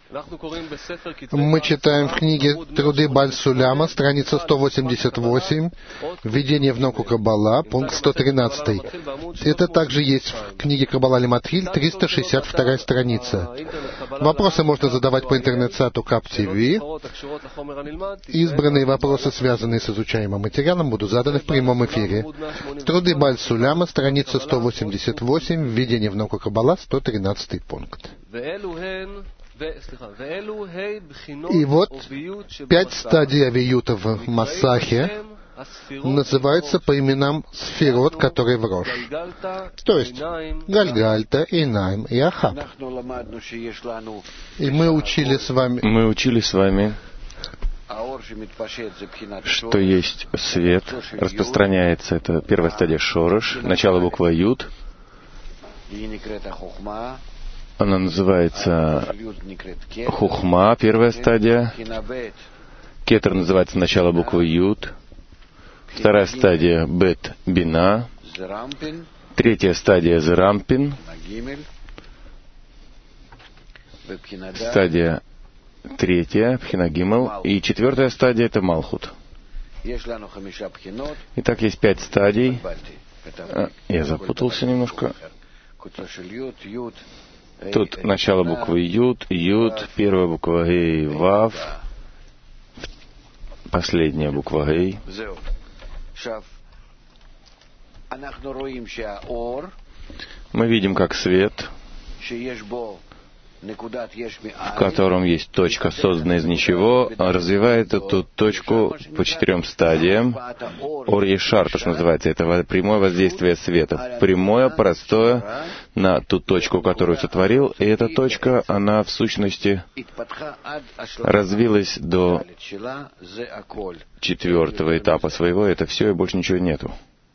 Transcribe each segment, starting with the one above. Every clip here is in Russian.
Мы читаем в книге «Труды Баль Суляма», страница 188, «Введение в науку Каббала», пункт 113. Это также есть в книге «Каббала Лиматриль», 362 страница. Вопросы можно задавать по интернет-сайту КАП-ТВ. Избранные вопросы, связанные с изучаемым материалом, будут заданы в прямом эфире. «Труды Баль Суляма», страница 188, «Введение в науку Каббала», 113 пункт. И вот 5 стадий авиюта в Масахе называются по именам сферот, которые в Рош. То есть Гальгальта, Эйнайм и Ахаб. И мы учили с вами, что есть свет, распространяется, это первая стадия Шорош, начало буквы Юд. Она называется Хухма, первая стадия. Кетер называется начало буквы Юд. Вторая стадия Бет Бина. Третья стадия Зерампин. Стадия третья Пхинагимел. И четвертая стадия это Малхут. Итак, есть 5 стадий. Я запутался немножко. Тут начало буквы Юд, Юд, первая буква Гей, Вав, последняя буква Гей. Мы видим, как свет, в котором есть точка, созданная из ничего, развивает эту точку по 4 стадиям. Ор-Ешар, то, что называется, это прямое воздействие света. Прямое, простое, на ту точку, которую сотворил. И эта точка, она в сущности развилась до 4-го этапа своего. Это все, и больше ничего нету.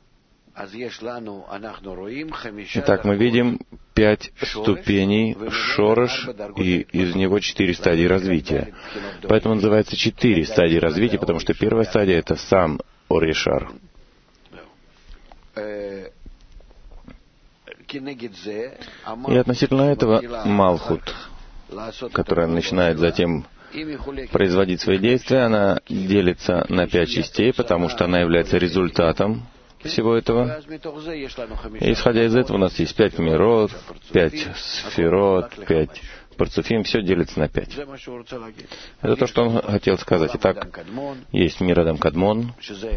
Итак, мы видим 5 ступеней Шорош, и из него 4 стадии развития. Поэтому называется 4 стадии развития, потому что первая стадия — это сам Ор-Ешар. И относительно этого Малхут, которая начинает затем производить свои действия, она делится на 5 частей, потому что она является результатом всего этого. И исходя из этого у нас есть 5 мирот, 5 сферот, 5 парцуфим, все делится на 5. Это то, что он хотел сказать. Итак, есть мир Адам Кадмон.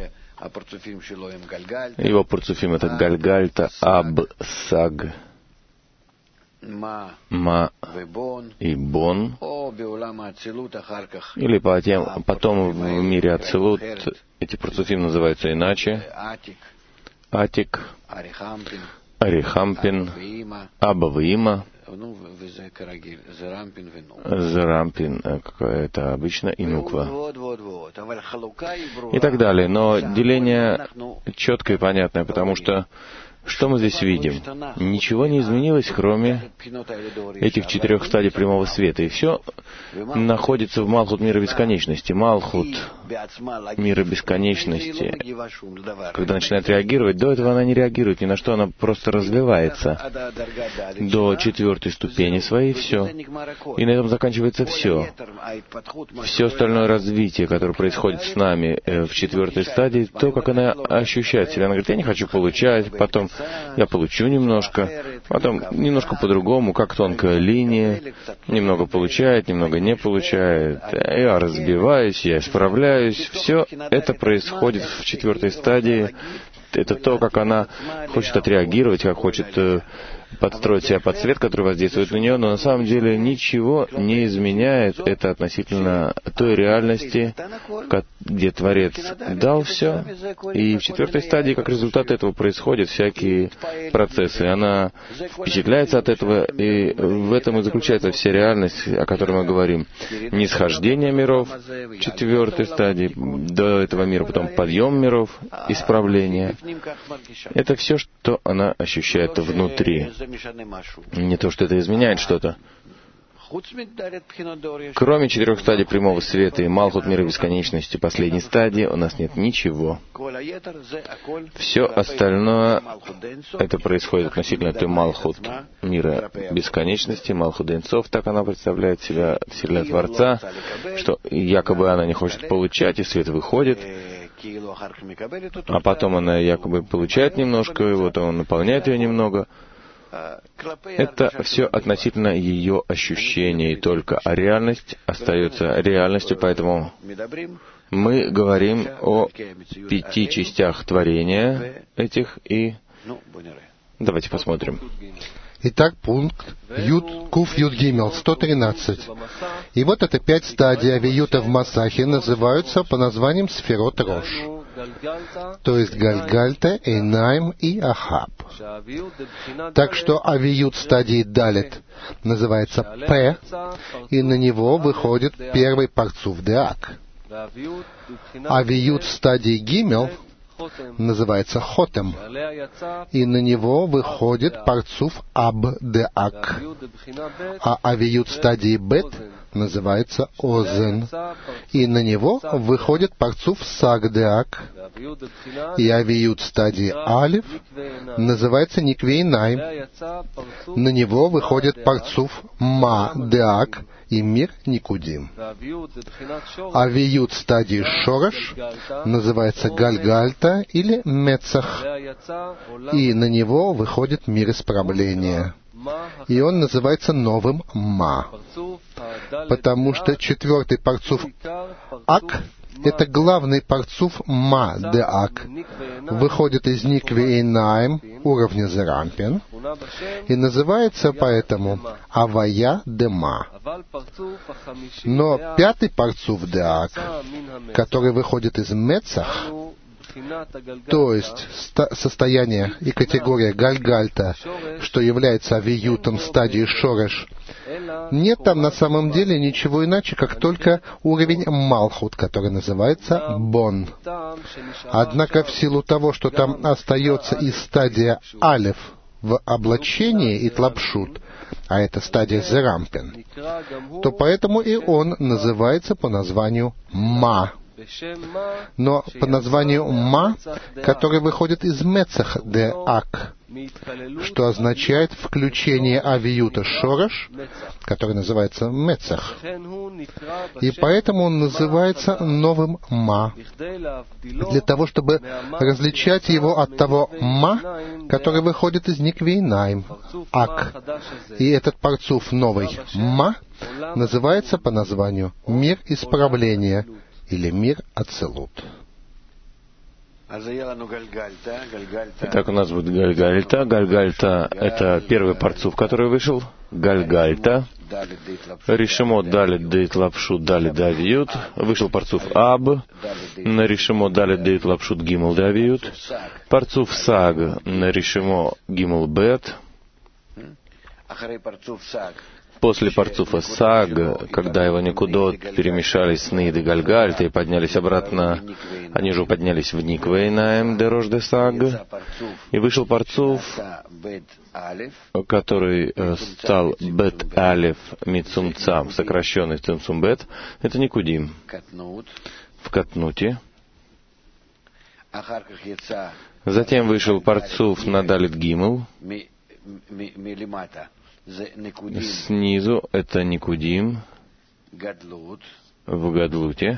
Его парцуфим это Гальгальта, Аб, Саг, Ма и Бон. Или потом в мире Ацилут эти парцуфим называются иначе. Атик, Арихампин, Абавима, Зарампин, это обычно, и Нуква. И так далее. Но деление четкое и понятное, потому что что мы здесь видим? Ничего не изменилось, кроме этих 4 стадий прямого света. И все находится в Малхут мира бесконечности. Малхут мира бесконечности, когда начинает реагировать, до этого она не реагирует ни на что, она просто развивается до 4-й ступени своей, все. И на этом заканчивается все. Все остальное развитие, которое происходит с нами в 4-й стадии, то, как она ощущает себя. Она говорит, я не хочу получать, потом я получу немножко, потом немножко по-другому, как тонкая линия, немного получает, немного не получает, я разбиваюсь, я исправляюсь. Все это происходит в 4-й стадии. Это то, как она хочет отреагировать, как хочет подстроить себя под свет, который воздействует на нее, но на самом деле ничего не изменяет это относительно той реальности, где Творец дал все, и в 4-й стадии, как результат этого, происходят всякие процессы. Она впечатляется от этого, и в этом и заключается вся реальность, о которой мы говорим. Нисхождение миров в 4-й стадии, до этого мира, потом подъем миров, исправление. Это все, что она ощущает внутри. Не то, что это изменяет что-то. Кроме 4 стадий прямого света и Малхут мира бесконечности, последней стадии, у нас нет ничего. Все остальное, это происходит относительно той Малхут мира бесконечности, Малхут Эйн-Соф, так она представляет себя, Вселенная Творца, что якобы она не хочет получать, и свет выходит, а потом она якобы получает немножко, и вот он наполняет ее немного. Это все относительно ее ощущений, и только реальность остается реальностью, поэтому мы говорим о 5 частях творения этих, и давайте посмотрим. Итак, пункт Куф Юд Гимел, 113. И вот это 5 стадий авиюта в Масахе называются по названиям Сферот Рош, то есть Гальгальта, Эйнаим и Ахаб. Так что авиют стадии Далет называется П, и на него выходит первый парцуф Деак. Авиют стадии Гимел называется Хотем, и на него выходит парцуф Аб-Деак. А авиют стадии Бет называется Озен, и на него выходит парцуф Саг-Деак. И авиют стадии Алиф называется Никвейнаим, на него выходит парцуф Ма-Деак и мир Никудим. Авиют стадии Шораш называется Гальгальта или Мецах, и на него выходит мир исправления. И он называется новым Ма, потому что 4-й парцуф Ак — это главный парцуф Ма-Деак, выходит из Никве Эйнаим, уровня Зерампин, и называется поэтому Авая Дема. Но 5-й парцуф Деак, который выходит из Мецах, то есть состояние и категория Гальгальта, что является авиютом стадии Шореш, нет там на самом деле ничего иначе, как только уровень Малхут, который называется Бон. Однако в силу того, что там остается и стадия Алеф в облачении и Тлапшут, а это стадия Зерампин, то поэтому и он называется по названию Ма. Но по названию Ма, который выходит из Мецах де Ак, что означает включение авиюта Шораш, который называется Мецах. И поэтому он называется новым Ма, для того, чтобы различать его от того Ма, который выходит из Никвейнаим, Ак. И этот парцуф новый Ма называется по названию мир исправления, или мир Ацелут. Итак, у нас будет Гальгальта. Гальгальта — это первый парцуф, который вышел. Гальгальта. Ришимот Далит Дейт Лапшут Далит Давиют. Вышел парцуф Аб. На Ришимо Далит Дейт Лапшут Гимл Давиют. Парцуф Саг. На Ришимо Гимл Бет. После парцуфа Саг, когда его Никудот перемешались с Нейд и Гальгальта и поднялись обратно, они же поднялись в Никвейнаем Дерош де Саг, и вышел парцуф, который стал Бет Алеф Мицумцам, сокращенный Цимцум Бет, это Никудим. В Катнуте. Затем вышел парцуф на Далит Гимл. Снизу это Никудим в Гадлуте.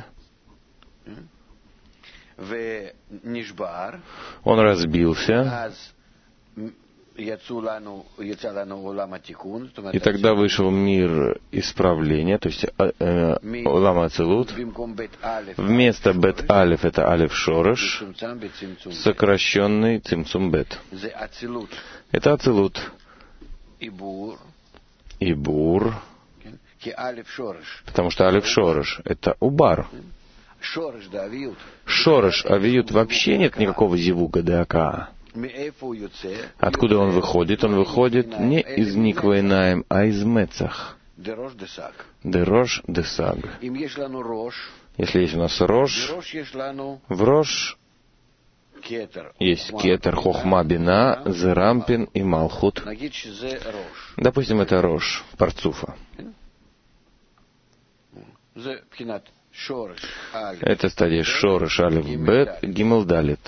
Он разбился, и тогда вышел мир исправления, то есть Улам Ацелут. Вместо Бет Алеф это Алеф Шореш, сокращенный Цимцум Бет. Это Ацелут. И Бур, потому что Алеф Шореш — это Убар. Шореш, авиют, вообще нет никакого зивука ДАК. Откуда он выходит? Он выходит не из Никвейнаем, а из Мецах. Дерош де Саг. Если есть у нас Рош, в Рош есть Кетер, Хохма, Бина, Зерампин и Малхут. Допустим, это Рош, парцуфа. Это стадия Шореш, Алеф, Бет, Гимел, Далит.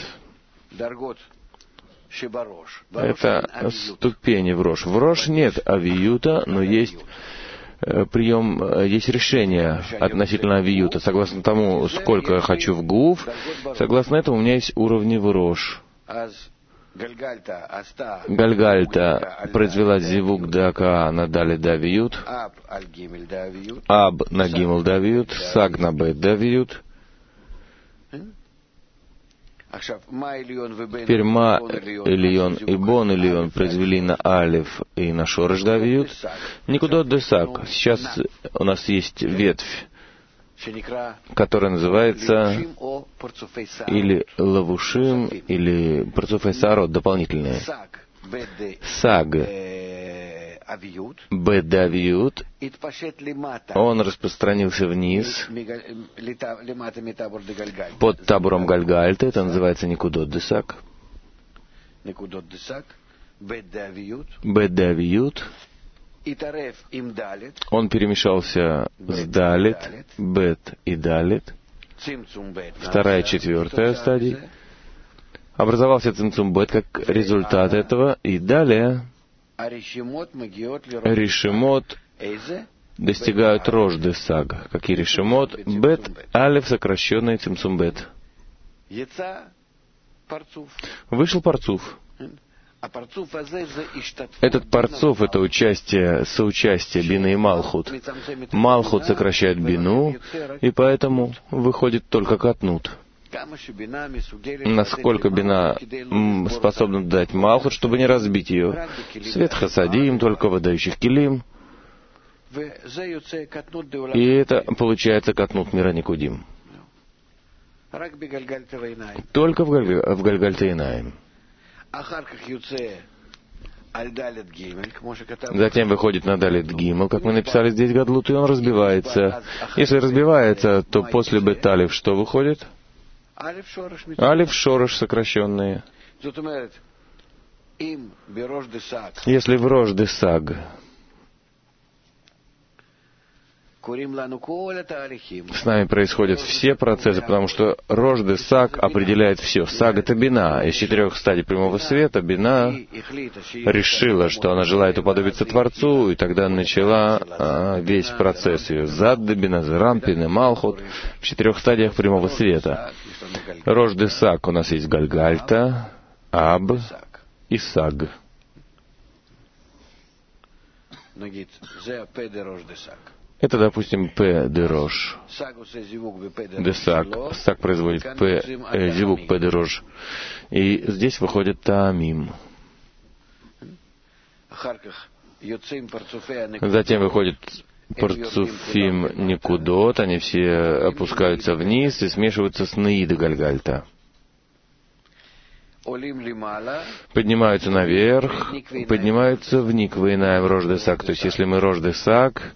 Это ступени в Рош. В Рош нет авиюта, но есть прием, есть решение относительно авиюта. Согласно тому, сколько я хочу в Гуф, согласно этому у меня есть уровни в Рош. Гальгальта произвела зивук дака на Далит давиют, Аб на Гимел давиют, Саг на Бет давиют. Теперь Ма Элион и Бон Элион произвели на Алиф и на Шореш давиют. Никудот де Саг. Сейчас у нас есть ветвь, которая называется или Лавушим, или Парцуфей Саарот, дополнительные. Саг Бедавиют, он распространился вниз под табором Гальгальта, это называется Никудот де Саг. Бедавиют, он перемешался с Далит, Бет и Далит, вторая, четвертая стадия. Образовался Цимцум Бет как результат этого, и далее Ришимот достигают Рош де Саг. Какие Ришимот? Бет, Алеф, сокращенный Цимцум Бет. Вышел Парцуф. Этот Парцуф — это соучастие Бины и Малхут. Малхут сокращает Бину, и поэтому выходит только Катнут. Насколько Бина способна дать Малхут, чтобы не разбить ее. Свет Хасадим, только выдающих Килим. И это получается Катнут мира Никудим. Только в Гальгальте Инаим. Затем выходит на Далит Гимел, как мы написали здесь Гадлут, и он разбивается. Если разбивается, то после Беталев что выходит? Алиф Шореш сокращенные. Если в Рош де Саг с нами происходят все процессы, потому что Рош де Саг определяет все. Саг — это Бина. Из 4 стадий прямого света Бина решила, что она желает уподобиться Творцу, и тогда начала весь процесс ее. Зад де Бина, Зерампин и Малхут в 4 стадиях прямого света. Рош де Саг у нас есть Гальгальта, Аб и Саг. Это, допустим, П де Рош. Де Саг. Саг производит зивук П де Рош. И здесь выходит Таамим. Затем выходит Парцуфим Никудот. Они все опускаются вниз и смешиваются с Наида Гальгальта. Поднимаются наверх, поднимаются в Никва Инаим Рош де Саг. То есть, если мы Рош де Саг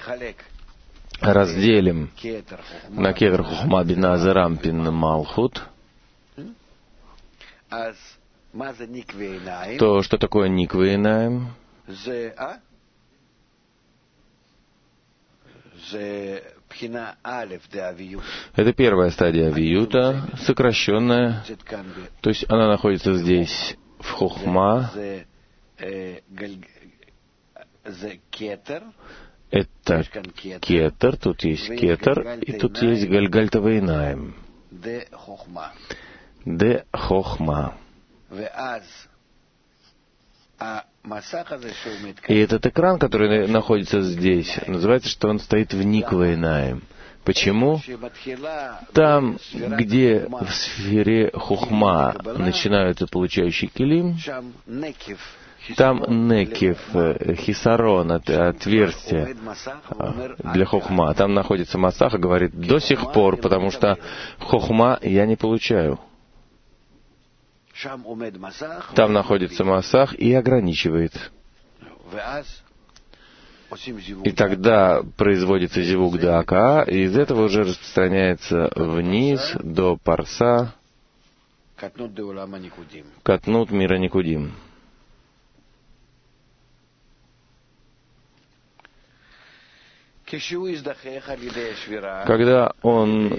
разделим на Кетер Хухма Бина Зерампин Малхут, то что такое Никва Инаим? Это первая стадия авиюта, сокращенная, то есть она находится здесь в Хухма. Это Кетер, тут есть Кетер, и тут есть Гальгальта Вейнаим. Де Хохма. И этот экран, который находится здесь, называется, что он стоит в Никва Инаим. Почему? Там, где в сфере Хухма начинаются получающие килим, там некив, хисарон, отверстие для хохма. Там находится масах и говорит, до сих пор, потому что хохма я не получаю. Там находится масах и ограничивает. И тогда производится зивук дака, и из этого уже распространяется вниз до парса, катнут мира Никудим. Когда он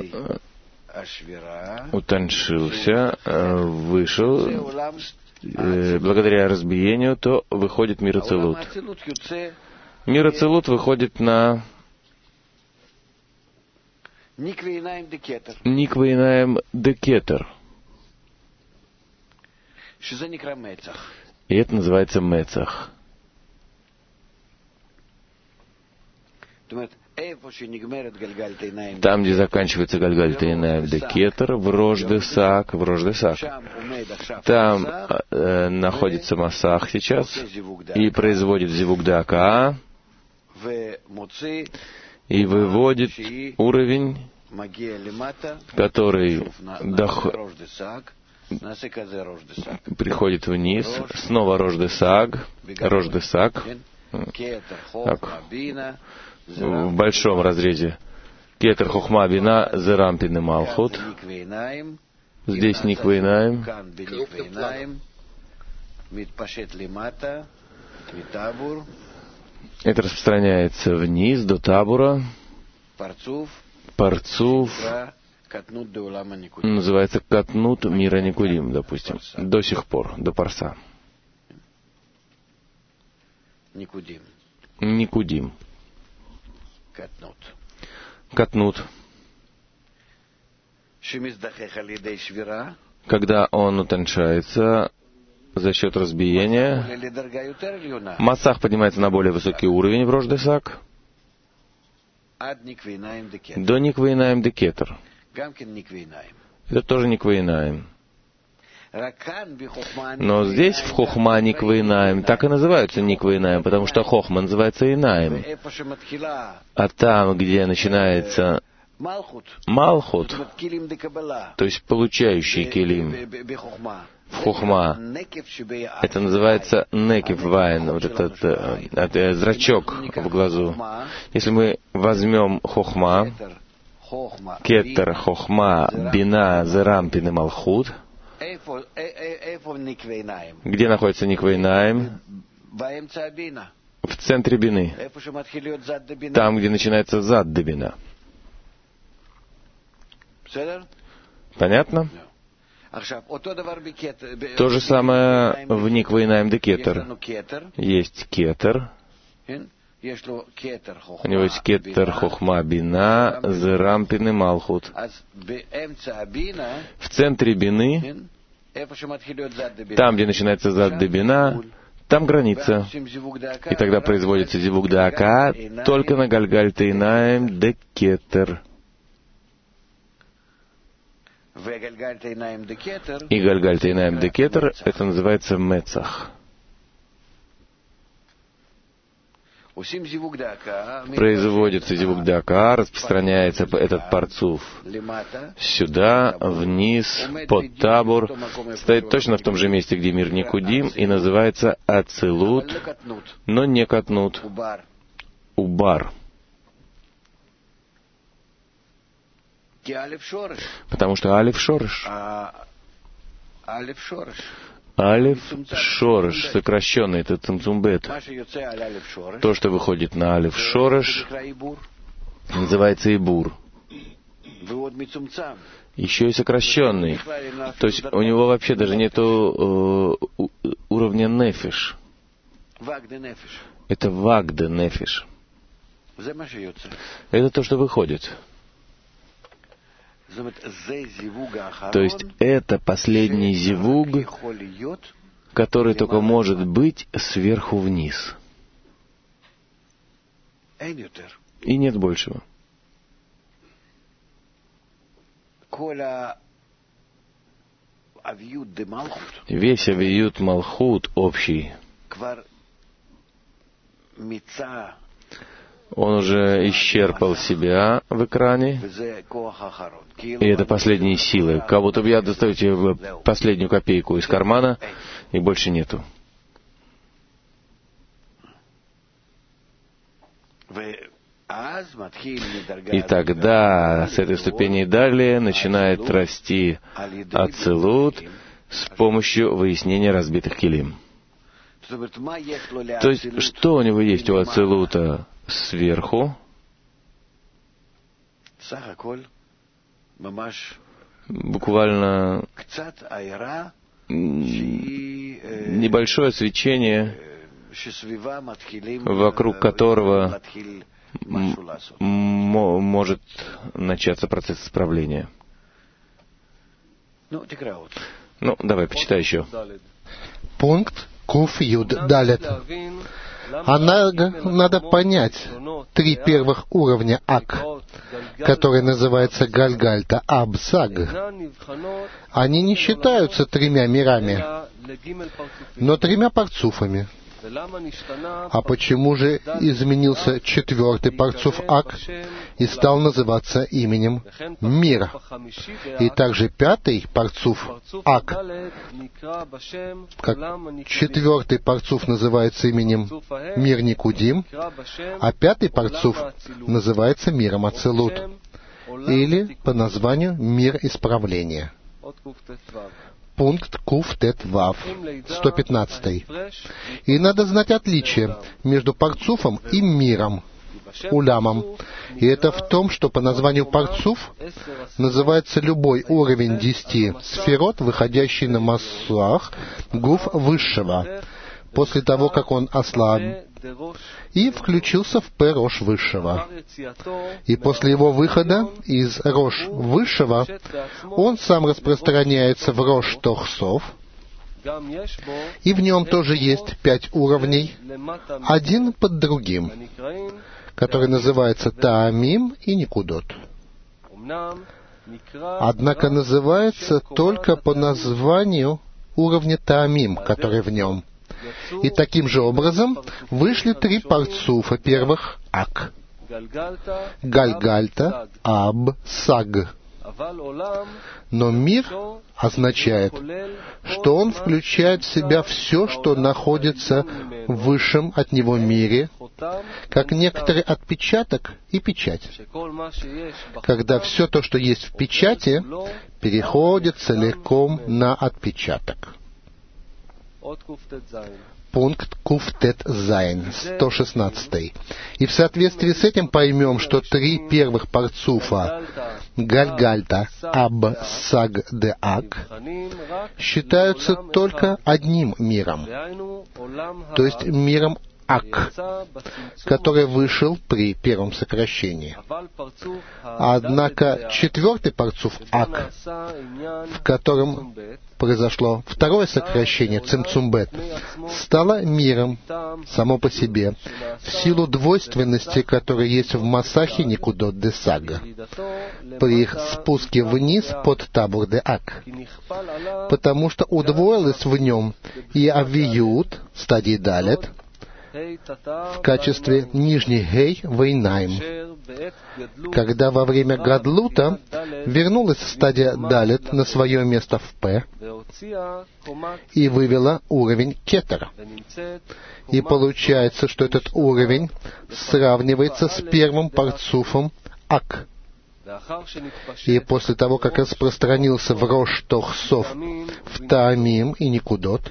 утоншился, вышел, благодаря разбиению, то выходит мир Ацилут. Мир Ацилут выходит на Никвейнаем де Кетер. И это называется Мецах. Там, где заканчивается Гальгальтейнаем де Кетер, в Рош-де-Сак, там находится Масах сейчас и производит Зивук де Акаа и выводит уровень, который приходит вниз, снова Рош-де-Сак, в большом разрезе Кетер Хохма Бина Зерампин и Малхут. Здесь Никвейнаем. Это распространяется вниз до Табура. Парцуф называется Катнут Мира Никудим, допустим, до сих пор, до Парса. Никудим. Катнут. Когда он утоншается за счет разбиения, Масах поднимается на более высокий уровень в Рош-де-Сак до Никвейнаем де Кетер. Это тоже Никвейнаем. Но здесь в Хохма Никвейнаем так и называются Никвейнаем, потому что Хохма называется Инаем. А там, где начинается Малхут, то есть получающий Келим в Хохма, это называется Некев Вайн, вот этот зрачок в глазу. Если мы возьмем Хохма, Кетер, Хохма, Бина, Зерампин и Малхут, где находится Никвейнаем? В центре Бины. Там, где начинается Зад де Бина. Понятно? То же самое в Никвейнаем де Кетер. Есть Кетер. У него есть Кетер, Хохма, Бина, Зерампин и Малхут. В центре Бины, там, где начинается Зад де Бина, там граница. И тогда производится Зивук де Акаа только на Гальгальтейнаем де Кетер. И Гальгальтейнаем де Кетер, это называется Мецах. Производится Зивук де Акаа, распространяется этот парцуф сюда, вниз, под Табур, стоит точно в том же месте, где мир Никудим, и называется Ацилут, но не Катнут, Убар. Потому что Алиф Шореш. Алиф Шореш, сокращенный, это Цимцумбет. То, что выходит на Алиф Шореш, называется Ибур. Еще и сокращенный. То есть у него вообще даже нету уровня нефиш. Это Вагде нефиш. Это то, что выходит. То есть это последний зивуг, который только может быть сверху вниз. И нет большего. Весь авиют Малхут общий, он уже исчерпал себя в экране, и это последние силы. Как будто бы я достаю последнюю копейку из кармана, и больше нету. И тогда с этой ступени далее начинает расти Ацилут с помощью выяснения разбитых килим. То есть, что у него есть у Ацилута сверху? буквально небольшое свечение, вокруг которого может начаться процесс исправления. Давай, почитай еще. Пункт Куф Юд Далет. Надо понять 3 первых уровня Ак, которые называются Гальгальта, Аб, Саг. Они не считаются 3 мирами, но 3 парцуфами. А почему же изменился 4-й парцуф Ак и стал называться именем Мир? И также 5-й парцуф Ак, как 4-й парцуф называется именем Мир Никудим, а 5-й парцуф называется Миром Ацилут, или по названию Мир Исправления. Пункт Куф Тет Вав, 115. И надо знать отличие между парцуфом и миром, улямом. И это в том, что по названию парцуф называется любой уровень 10 сферот, выходящий на маслах гуф высшего, после того, как он ослаб и включился в П Рош высшего. И после его выхода из Рош высшего он сам распространяется в Рош Тохсов, и в нем тоже есть 5 уровней, один под другим, который называется Таамим и Никудот. Однако называется только по названию уровня Таамим, который в нем. И таким же образом вышли 3 парцуфа первых Ак. Гальгальта, Аб, Саг. Но мир означает, что он включает в себя все, что находится в высшем от него мире, как некоторый отпечаток и печать. Когда все то, что есть в печати, переходит целиком на отпечаток. Пункт Куфтет Зайн, 116. И в соответствии с этим поймем, что 3 первых парцуфа Гальгальта, Аб, Саг, Де Ак считаются только одним миром, то есть миром Ак, который вышел при первом сокращении. Однако 4-й парцуф Ак, в котором произошло 2-е сокращение, Цимцумбет, стало миром само по себе, в силу двойственности, которая есть в Масахе Никудот де Сага, при их спуске вниз под Табур де Ак, потому что удвоилось в нем и Авиют, стадии Далет, в качестве нижней Гей Вейнайм, когда во время Гадлута вернулась стадия Далет на свое место в П и вывела уровень Кетера. И получается, что этот уровень сравнивается с первым парцуфом Ак. И после того, как распространился в Рош Тохсов, в Таамим и Никудот,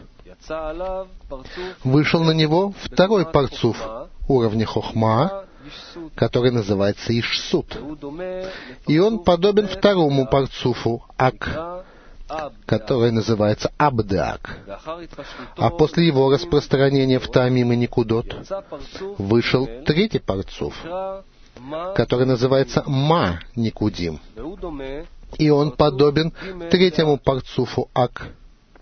вышел на него 2-й парцуф уровня Хохма, который называется Ишсут. И он подобен 2-му парцуфу Ак, который называется Абдеак. А после его распространения в Таамим и Никудот вышел 3-й парцуф, который называется Ма Никудим. И он подобен 3-му парцуфу Ак.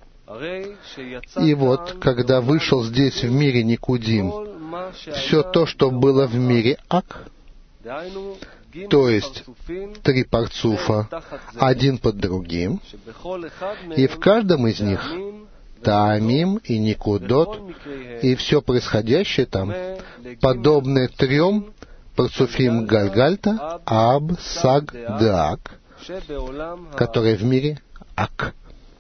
И вот, когда вышел здесь в мире Никудим, все то, что было в мире Ак, то есть 3 парцуфа, один под другим, и в каждом из них Таамим и Никудот, и все происходящее там, подобное 3 парцуфим Гальгальта, Аб, Саг, Деак, которые в мире Ак.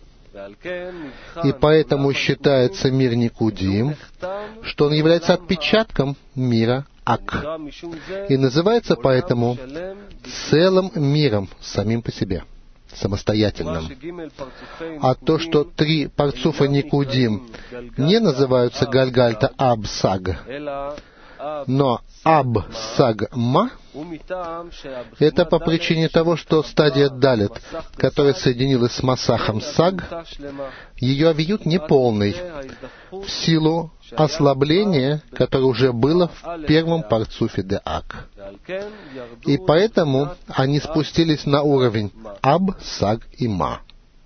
И поэтому считается мир Никудим, что он является отпечатком мира Ак. И называется поэтому целым миром самим по себе, самостоятельным. А то, что 3 парцуфа Никудим не называются Гальгальта, Аб, Саг, Но Аб, Саг, Ма — это по причине того, что стадия Далит, которая соединилась с Масахом Саг, ее авиют неполный, в силу ослабления, которое уже было в первом парцуфе де Ак. И поэтому они спустились на уровень Аб, Саг и Ма.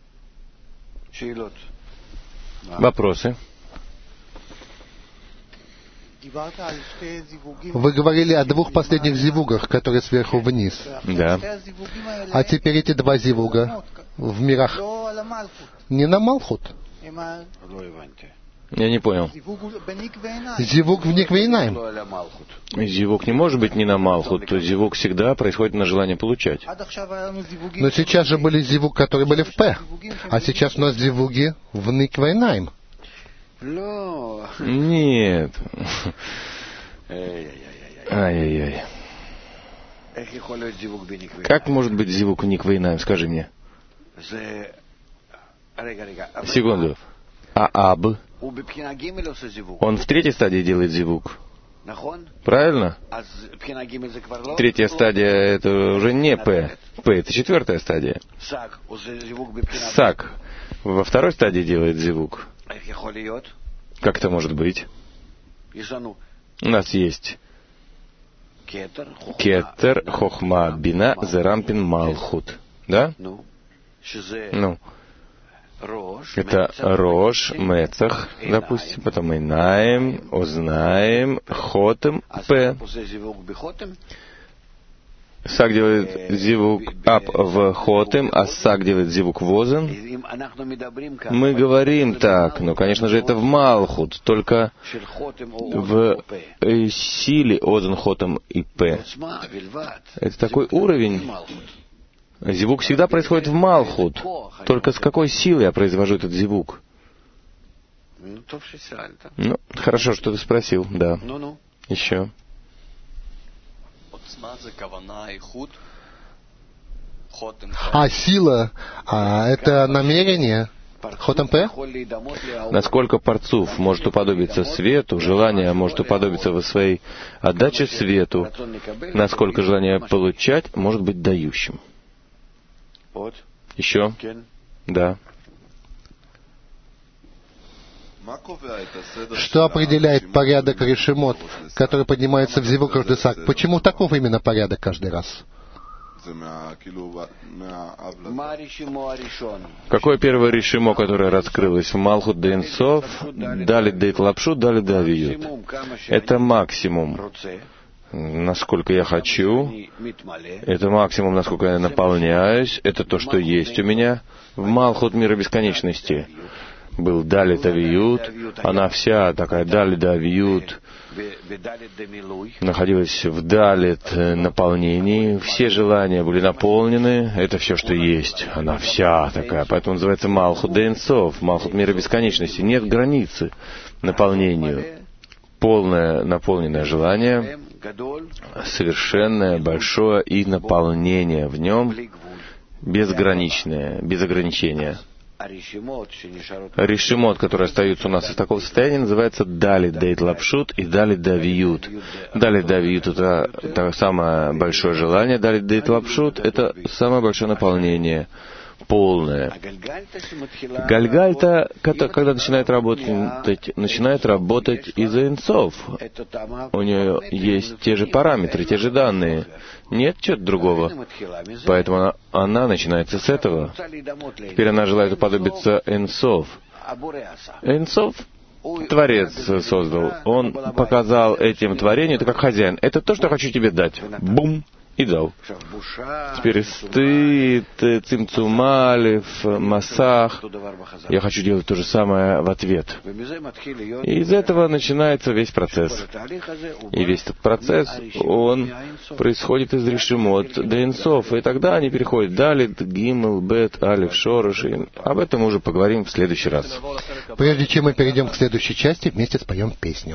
Вопросы? Вы говорили о двух последних зивугах, которые сверху вниз. Да. А теперь эти два зивуга в мирах не на Малхут. Я не понял. Зивуг в Никвейнаим. Зивук не может быть не на Малхут. Зивук всегда происходит на желание получать. Но сейчас же были зивуг, которые были в П. А сейчас у нас зивуги в Никвейнаим. Нет. Ай-яй-яй. Как может быть зивук в Никвейнаим, скажи мне? Секунду. А Аб? Он в третьей стадии делает зивук. Правильно? Третья стадия — это уже не П. П — это четвертая стадия. Сак во второй стадии делает зивук. Как это может быть? У нас есть Кетер, Хохма, Бина, Зерампин, Малхут. Да? Ну. Это Рош, Мецах, допустим, потом Инаем, Ознаем, Хотем, П. Сак делает зивук Ап в Хотем, а Сак делает зивук в Озен. Мы говорим так, но, конечно же, это в Малхут, только в силе Озен, Хотем и П. Это такой уровень. Зивук всегда происходит в Малхут. Только с какой силой я произвожу этот зивук? Ну, хорошо, что ты спросил, да. Еще. А сила, это намерение? Хотем П? Насколько парцуф может уподобиться свету, желание может уподобиться в своей отдаче свету, насколько желание получать может быть дающим. Еще? Да. Что определяет порядок решимот, который поднимается в зивук Рождесак? Почему таков именно порядок каждый раз? Какое первое решимо, которое раскрылось в Малхут де Энсов, Далит де Лапшут, Далит де Авиют? Это максимум. Насколько я хочу, это максимум, насколько я наполняюсь, это то, что есть у меня. В Малхут мира бесконечности был Далит Авиют, она вся такая Далит Авиют, находилась в Далит наполнении, все желания были наполнены, это все, что есть, она вся такая, поэтому называется Малхут де Энсов, Малхут мира бесконечности, нет границы наполнению, полное наполненное желание, совершенное, большое и наполнение в нем безграничное, без ограничения. Решимот, которые остаются у нас из такого состояния, называется Далит Дейт Лапшут и Далит Давиют. Далит Давиют — это самое большое желание, Далит Дейт Лапшут — это самое большое наполнение, полное. Гальгальта, когда начинает работать из-за инцов. У нее есть те же параметры, те же данные. Нет чего-то другого. Поэтому она начинается с этого. Теперь она желает уподобиться Энсов. Энсов Творец создал. Он показал этим творению, это как хозяин. Это то, что я хочу тебе дать. Бум! И дал. Теперь стыд, цимцумалев, масах. Я хочу делать то же самое в ответ. И из этого начинается весь процесс. И весь этот процесс, он происходит из решимот до инсов. И тогда они переходят далит, гимл, бет, алиф, шорош. И об этом мы уже поговорим в следующий раз. Прежде чем мы перейдем к следующей части, вместе споем песню.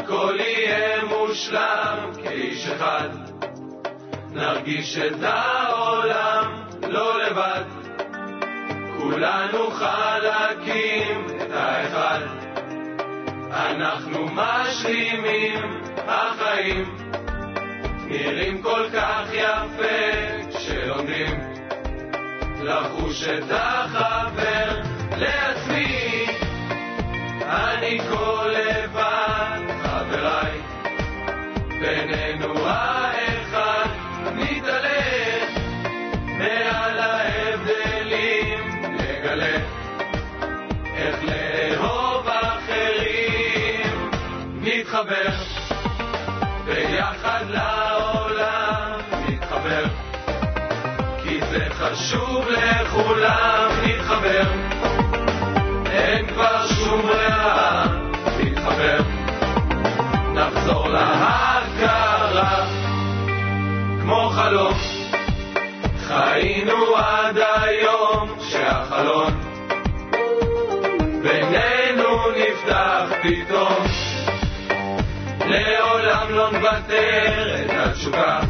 הכל יהיה מושלם כאיש אחד, נרגיש את העולם לא לבד, כולנו חלקים את האחד, אנחנו משלימים החיים, נראים כל כך יפה כשלומדים לחוש את החבר לעצמי, אני כל לבד חבריי, בינינו האחד נתעלה, מעל ההבדלים נגלה איך לאהוב אחרים, נתחבר ביחד לעולם, נתחבר כי זה חשוב לכולם, נתחבר אין כבר שום ברירה, נתחבר נחזור להכרה כמו חלום, חיינו עד היום שהחלון בינינו נפתח פתאום, לעולם לא נוותר את התשוקה,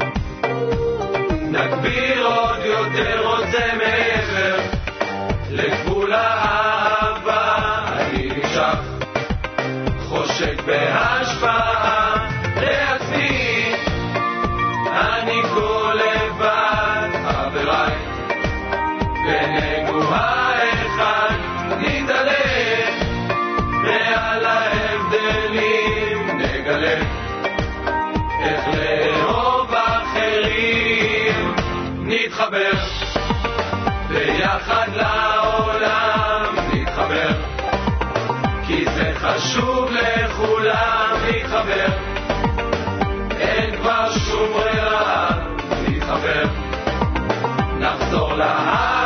נגביר עוד יותר, רוצה מעבר לגבול האהבה, אני נמשך חושק בהשפעה לעצמי, אני כל לבד חבריי, בינינו האחד נתעלה, מעל ההבדלים נגלה איך לאהוב אחרים, נתחבר ביחד לעולם, נתחבר כי זה חשוב לכולם, נתחבר אין כבר שום ברירה, נתחבר נחזור להר